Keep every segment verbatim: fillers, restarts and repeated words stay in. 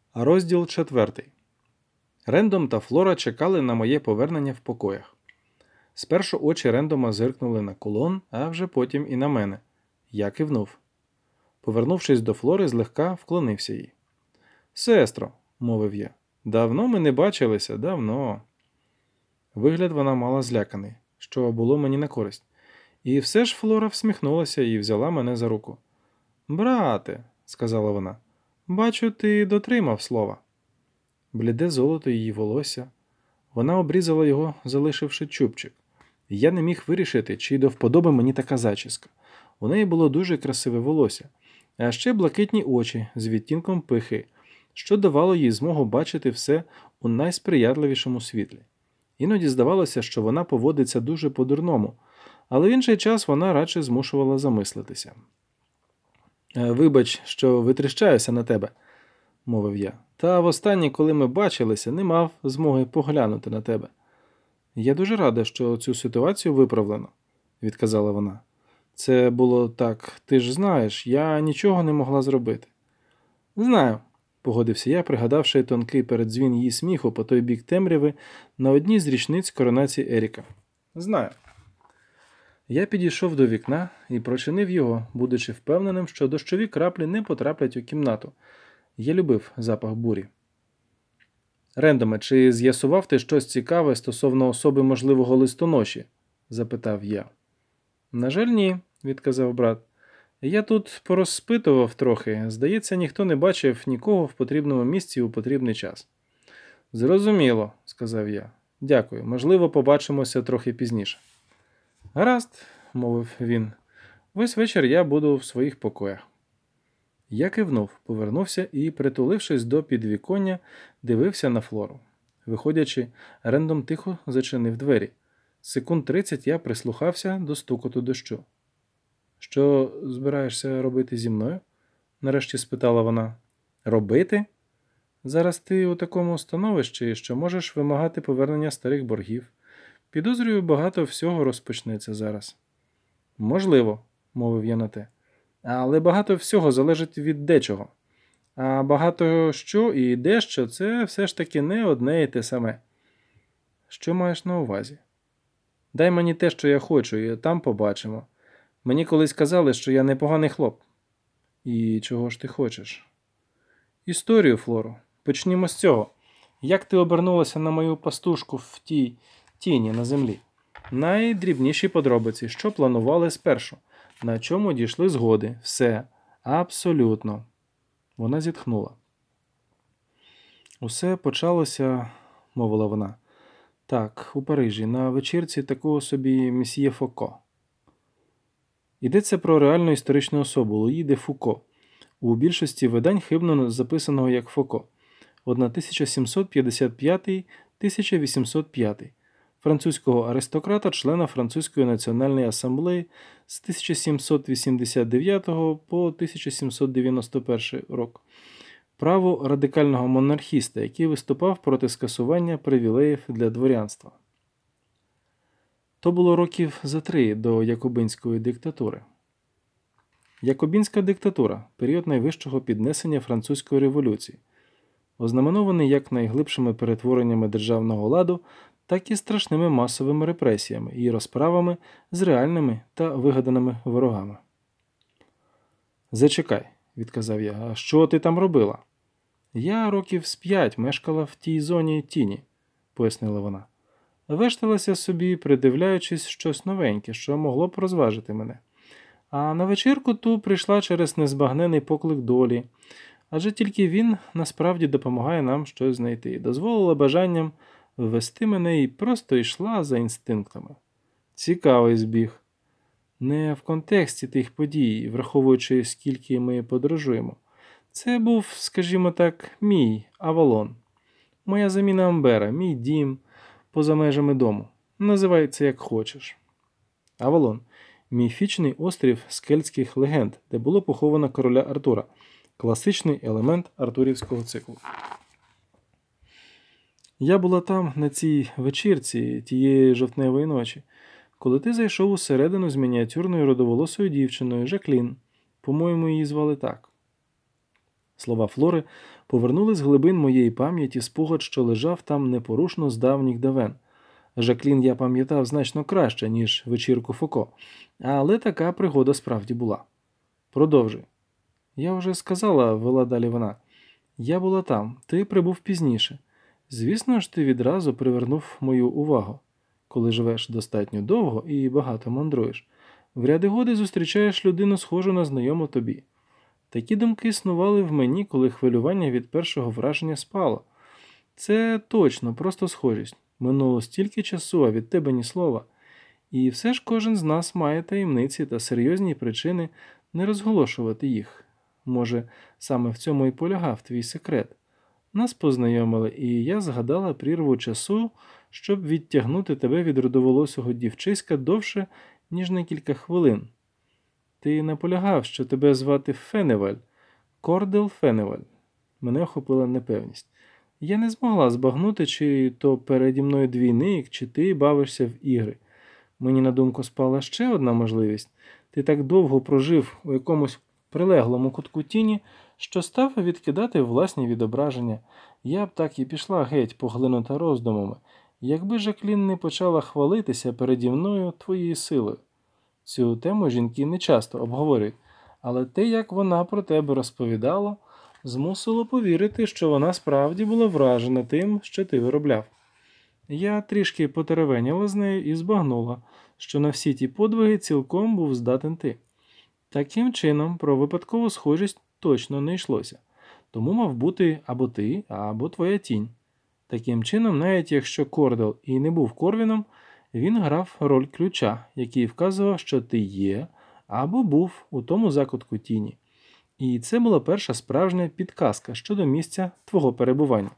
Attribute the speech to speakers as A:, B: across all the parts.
A: Розділ четвертий. Рендом та Флора чекали на моє повернення в покоях. Спершу очі Рендома зиркнули на кулон, а вже потім і на мене. Я кивнув. Повернувшись до Флори, злегка вклонився їй. «Сестро», – мовив я, – «давно ми не бачилися, давно». Вигляд вона мала зляканий, що було мені на користь. І все ж Флора всміхнулася і взяла мене за руку. «Брате», – сказала вона, – «бачу, ти дотримав слова». Бліде золото її волосся. Вона обрізала його, залишивши чубчик. Я не міг вирішити, чи до вподоби мені така зачіска. У неї було дуже красиве волосся, а ще блакитні очі з відтінком пихи, що давало їй змогу бачити все у найсприятливішому світлі. Іноді здавалося, що вона поводиться дуже по-дурному, але в інший час вона радше змушувала замислитися. «Вибач, що витріщаюся на тебе», – мовив я. «Та востаннє, коли ми бачилися, не мав змоги поглянути на тебе». «Я дуже рада, що цю ситуацію виправлено», – відказала вона. «Це було так, ти ж знаєш, я нічого не могла зробити». «Знаю», – погодився я, пригадавши тонкий передзвін її сміху по той бік темряви на одній з річниць коронації Еріка. «Знаю». Я підійшов до вікна і прочинив його, будучи впевненим, що дощові краплі не потраплять у кімнату. Я любив запах бурі. «Рендоме, чи з'ясував ти щось цікаве стосовно особи можливого листоноші?» – запитав я. «На жаль, ні», – відказав брат. «Я тут порозпитував трохи. Здається, ніхто не бачив нікого в потрібному місці у потрібний час». «Зрозуміло», – сказав я. «Дякую. Можливо, побачимося трохи пізніше». «Гаразд», – мовив він. «Весь вечір я буду в своїх покоях». Я кивнув, повернувся і, притулившись до підвіконня, дивився на Флору. Виходячи, Рендом тихо зачинив двері. Секунд тридцять я прислухався до стукоту дощу. «Що збираєшся робити зі мною?» – нарешті спитала вона. «Робити? Зараз ти у такому становищі, що можеш вимагати повернення старих боргів. Підозрюю, багато всього розпочнеться зараз». «Можливо», – мовив я на те. «Але багато всього залежить від дечого. А багато що і дещо – це все ж таки не одне і те саме». «Що маєш на увазі?» «Дай мені те, що я хочу, і там побачимо. Мені колись казали, що я непоганий хлоп». «І чого ж ти хочеш?» «Історію, Флоро. Почнімо з цього. Як ти обернулася на мою пастушку в тій тіні на землі? Найдрібніші подробиці, що планували спершу. На чому дійшли згоди. Все. Абсолютно». Вона зітхнула. «Усе почалося», – мовила вона. «Так, у Парижі, на вечірці такого собі месьє Фоко». Йдеться про реальну історичну особу Луї де Фуко, у більшості видань хибно записаного як Фоко, тисяча сімсот п'ятдесят п'ятий - тисяча вісімсот п'ятий, французького аристократа, члена Французької національної асамблеї з тисяча сімсот вісімдесят дев'ятого по тисяча сімсот дев'яносто перший рок, право радикального монархіста, який виступав проти скасування привілеїв для дворянства. То було років за три до Якобинської диктатури. Якобінська диктатура – період найвищого піднесення французької революції, ознаменований як найглибшими перетвореннями державного ладу, так і страшними масовими репресіями і розправами з реальними та вигаданими ворогами. «Зачекай», – відказав я, – «а що ти там робила?» «Я років з п'ять мешкала в тій зоні тіні», – пояснила вона. «Вешталася собі, придивляючись щось новеньке, що могло б розважити мене. А на вечірку ту прийшла через незбагнений поклик долі, адже тільки він насправді допомагає нам щось знайти. Дозволила бажанням ввести мене і просто йшла за інстинктами. Цікавий збіг. Не в контексті тих подій, враховуючи, скільки ми подорожуємо. Це був, скажімо так, мій Авалон. Моя заміна Амбера, мій дім поза межами дому. Називай це як хочеш. Авалон – міфічний острів з кельтських легенд, де було поховано короля Артура. Класичний елемент артурівського циклу. Я була там на цій вечірці тієї жовтневої ночі, коли ти зайшов усередину з мініатюрною родоволосою дівчиною Жаклін. По-моєму, її звали так. Слова Флори повернули з глибин моєї пам'яті спогад, що лежав там непорушно з давніх давен. Жаклін я пам'ятав значно краще, ніж вечірку Фуко, але така пригода справді була. Продовжуй. Я вже сказала, вела далі вона. Я була там, ти прибув пізніше. Звісно ж, ти відразу привернув мою увагу. Коли живеш достатньо довго і багато мандруєш, в ряди годи зустрічаєш людину, схожу на знайому тобі. Такі думки існували в мені, коли хвилювання від першого враження спало. Це точно, просто схожість. Минуло стільки часу, а від тебе ні слова. І все ж кожен з нас має таємниці та серйозні причини не розголошувати їх. Може, саме в цьому і полягав твій секрет. Нас познайомили, і я згадала прірву часу, щоб відтягнути тебе від рудоволосого дівчиська довше, ніж на кілька хвилин. Ти наполягав, що тебе звати Феневаль, Кордел Феневаль. Мене охопила непевність. Я не змогла збагнути, чи то переді мною двійник, чи ти бавишся в ігри. Мені на думку спала ще одна можливість. Ти так довго прожив у якомусь прилеглому кутку тіні, що став відкидати власні відображення. Я б так і пішла геть, поглинута роздумами, якби Жаклін не почала хвалитися переді мною твоєю силою. Цю тему жінки не часто обговорюють, але те, як вона про тебе розповідала, змусило повірити, що вона справді була вражена тим, що ти виробляв. Я трішки потеревеніла з нею і збагнула, що на всі ті подвиги цілком був здатен ти. Таким чином, про випадкову схожість точно не йшлося, тому мав бути або ти, або твоя тінь. Таким чином, навіть якщо Кордел і не був Корвіном, він грав роль ключа, який вказував, що ти є, або був у тому закутку тіні. І це була перша справжня підказка щодо місця твого перебування.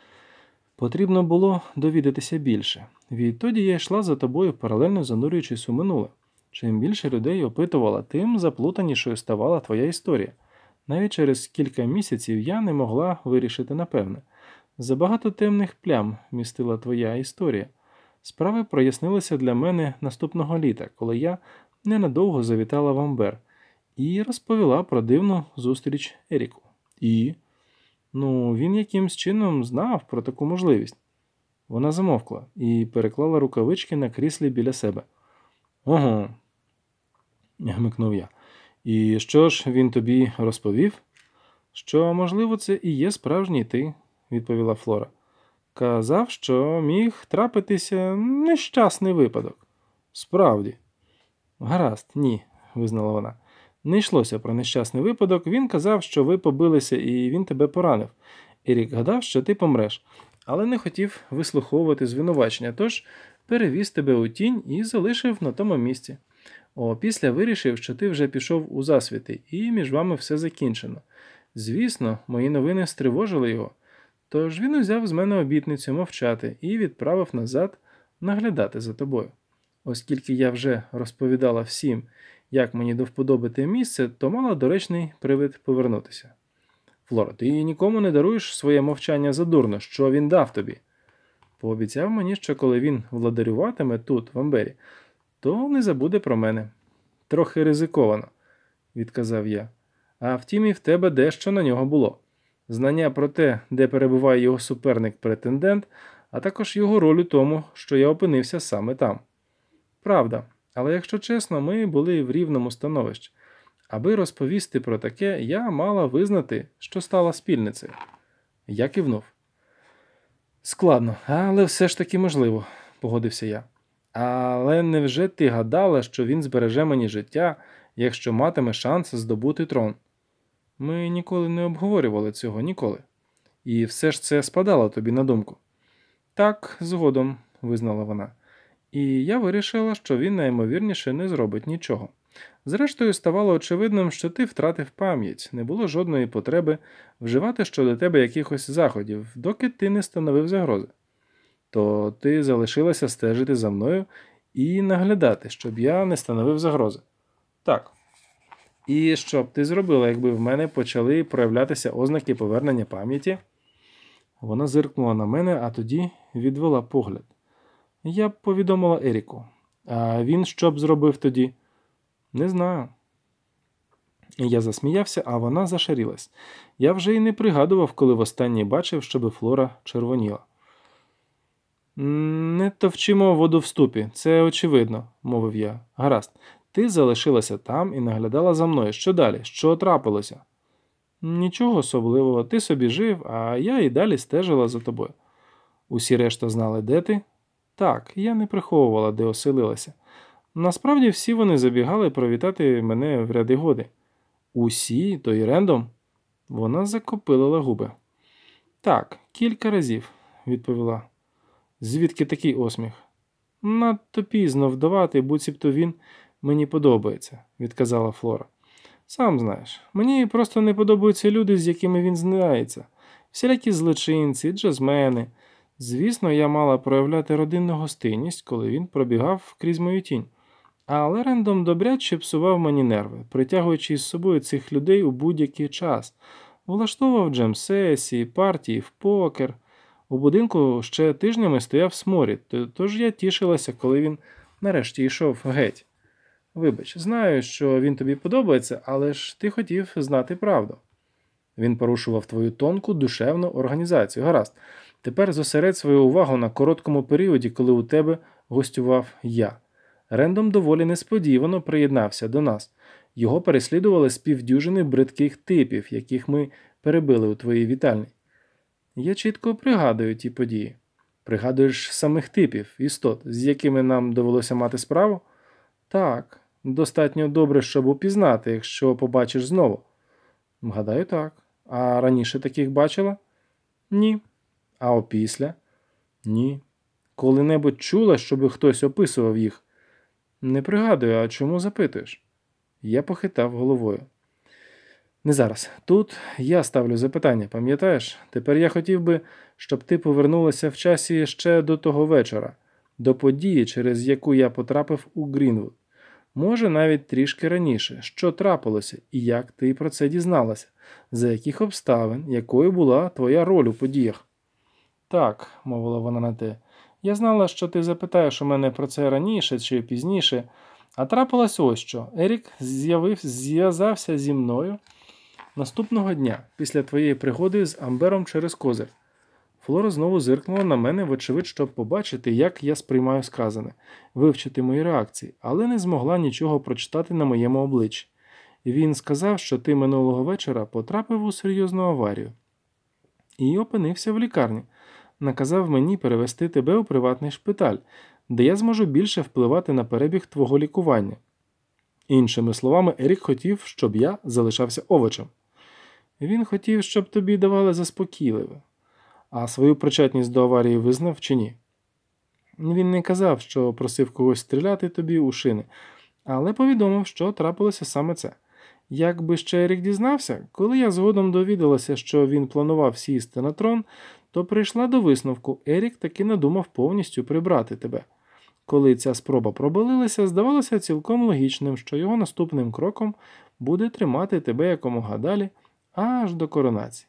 A: Потрібно було довідатися більше. Відтоді я йшла за тобою, паралельно занурюючись у минуле. Чим більше людей опитувала, тим заплутанішою ставала твоя історія. Навіть через кілька місяців я не могла вирішити напевне. Забагато темних плям містила твоя історія. Справи прояснилися для мене наступного літа, коли я ненадовго завітала в Амбер і розповіла про дивну зустріч Еріку. І... Ну, він якимсь чином знав про таку можливість. Вона замовкла і переклала рукавички на кріслі біля себе. «Ого», – гмикнув я. «І що ж він тобі розповів?» «Що, можливо, це і є справжній ти», – відповіла Флора. «Казав, що міг трапитися нещасний випадок». «Справді». «Гаразд, ні», – визнала вона. «Не йшлося про нещасний випадок. Він казав, що ви побилися і він тебе поранив. Ерік гадав, що ти помреш, але не хотів вислуховувати звинувачення, тож перевіз тебе у тінь і залишив на тому місці. Опісля вирішив, що ти вже пішов у засвіти, і між вами все закінчено. Звісно, мої новини стривожили його, тож він узяв з мене обітницю мовчати і відправив назад наглядати за тобою. Оскільки я вже розповідала всім, як мені до вподоби те місце, то мала доречний привид повернутися. Флора, ти нікому не даруєш своє мовчання задурно, що він дав тобі. Пообіцяв мені, що коли він владарюватиме тут, в Амбері, то не забуде про мене. Трохи ризиковано, відказав я. А втім, і в тебе дещо на нього було. Знання про те, де перебуває його суперник-претендент, а також його роль у тому, що я опинився саме там. Правда, але якщо чесно, ми були в рівному становищі. Аби розповісти про таке, я мала визнати, що стала спільницею. Я кивнув. Складно, але все ж таки можливо, погодився я. Але невже ти гадала, що він збереже мені життя, якщо матиме шанс здобути трон? Ми ніколи не обговорювали цього, ніколи. І все ж це спадало тобі на думку. Так, згодом, визнала вона. І я вирішила, що він найімовірніше не зробить нічого. Зрештою, ставало очевидним, що ти втратив пам'ять, не було жодної потреби вживати щодо тебе якихось заходів, доки ти не становив загрози. То ти залишилася стежити за мною і наглядати, щоб я не становив загрози. Так. І що б ти зробила, якби в мене почали проявлятися ознаки повернення пам'яті? Вона зиркнула на мене, а тоді відвела погляд. Я б повідомила Еріку. А він що б зробив тоді? Не знаю. Я засміявся, а вона зашарілась. Я вже й не пригадував, коли востаннє бачив, щоби Флора червоніла. Не товчимо воду в ступі, це очевидно, мовив я. Гаразд, ти залишилася там і наглядала за мною. Що далі? Що трапилося? Нічого особливого, ти собі жив, а я і далі стежила за тобою. Усі решта знали, де ти? Так, я не приховувала, де оселилася. Насправді всі вони забігали привітати мене в ряди годи. Усі, то й Рендом? Вона закопилила губи. Так, кілька разів, відповіла. Звідки такий осміх? Надто пізно вдавати, буцімто він мені подобається, відказала Флора. Сам знаєш, мені просто не подобаються люди, з якими він знається. Всілякі злочинці, джазмени. Звісно, я мала проявляти родинну гостинність, коли він пробігав крізь мою тінь. Але Рендом добряче псував мені нерви, притягуючи з собою цих людей у будь-який час. Влаштовував джем-сесії, партії в покер. У будинку ще тижнями стояв сморід, тож я тішилася, коли він нарешті йшов геть. Вибач, знаю, що він тобі подобається, але ж ти хотів знати правду. Він порушував твою тонку душевну організацію. Гаразд, тепер зосередь свою увагу на короткому періоді, коли у тебе гостював я. Рендом доволі несподівано приєднався до нас. Його переслідували з півдюжини бридких типів, яких ми перебили у твоїй вітальні. Я чітко пригадую ті події. Пригадуєш самих типів, істот, з якими нам довелося мати справу? Так, достатньо добре, щоб упізнати, якщо побачиш знову. Гадаю, так. А раніше таких бачила? Ні. А опісля? Ні. Коли-небудь чула, щоби хтось описував їх? Не пригадую, а чому запитуєш? Я похитав головою. Не зараз. Тут я ставлю запитання, пам'ятаєш? Тепер я хотів би, щоб ти повернулася в часі ще до того вечора, до події, через яку я потрапив у Грінвуд. Може, навіть трішки раніше. Що трапилося і як ти про це дізналася? За яких обставин, якою була твоя роль у подіях? Так, мовила вона на те. Я знала, що ти запитаєш у мене про це раніше чи пізніше, а трапилось ось що. Ерік з'явив, зв'язався зі мною наступного дня, після твоєї пригоди з Амбером через козир. Флора знову зиркнула на мене, вочевидь, щоб побачити, як я сприймаю сказане, вивчити мої реакції, але не змогла нічого прочитати на моєму обличчі. Він сказав, що ти минулого вечора потрапив у серйозну аварію і опинився в лікарні. Наказав мені перевести тебе у приватний шпиталь, де я зможу більше впливати на перебіг твого лікування. Іншими словами, Ерік хотів, щоб я залишався овочем. Він хотів, щоб тобі давали заспокійливе. А свою причетність до аварії визнав чи ні? Він не казав, що просив когось стріляти тобі у шини, але повідомив, що трапилося саме це. Якби ще Ерік дізнався, коли я згодом довідалася, що він планував сісти на трон, то прийшла до висновку, Ерік таки надумав повністю прибрати тебе. Коли ця спроба пробалилася, здавалося цілком логічним, що його наступним кроком буде тримати тебе якомога далі, аж до коронації.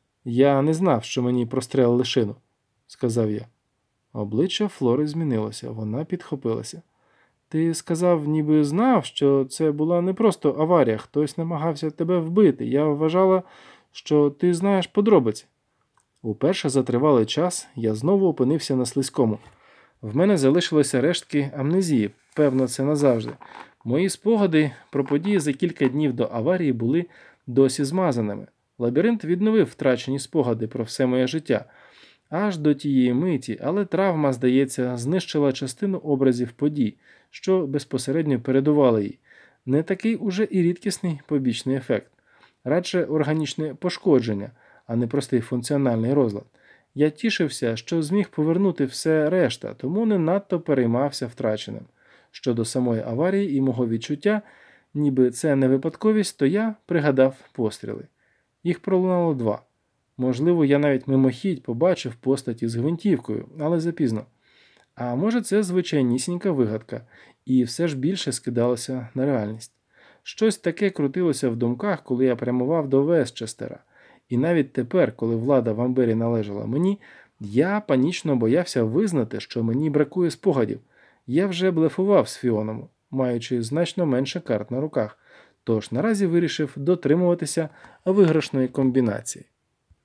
A: Я не знав, що мені прострелили шину, сказав я. Обличчя Флори змінилося, вона підхопилася. Ти сказав, ніби знав, що це була не просто аварія, хтось намагався тебе вбити. Я вважала, що ти знаєш подробиці. Уперше за тривалий час я знову опинився на слизькому. В мене залишилися рештки амнезії, певно, це назавжди. Мої спогади про події за кілька днів до аварії були досі змазаними. Лабіринт відновив втрачені спогади про все моє життя. Аж до тієї миті, але травма, здається, знищила частину образів подій, що безпосередньо передували їй. Не такий уже і рідкісний побічний ефект. Радше органічне пошкодження, а не простий функціональний розлад. Я тішився, що зміг повернути все решта, тому не надто переймався втраченим. Щодо самої аварії і мого відчуття, ніби це не випадковість, то я пригадав постріли. Їх пролунало два. Можливо, я навіть мимохідь побачив постаті з гвинтівкою, але запізно. А може, це звичайнісінька вигадка, і все ж більше скидалося на реальність. Щось таке крутилося в думках, коли я прямував до Вестчестера. І навіть тепер, коли влада в Амбері належала мені, я панічно боявся визнати, що мені бракує спогадів. Я вже блефував з Фіоном, маючи значно менше карт на руках. Тож наразі вирішив дотримуватися виграшної комбінації.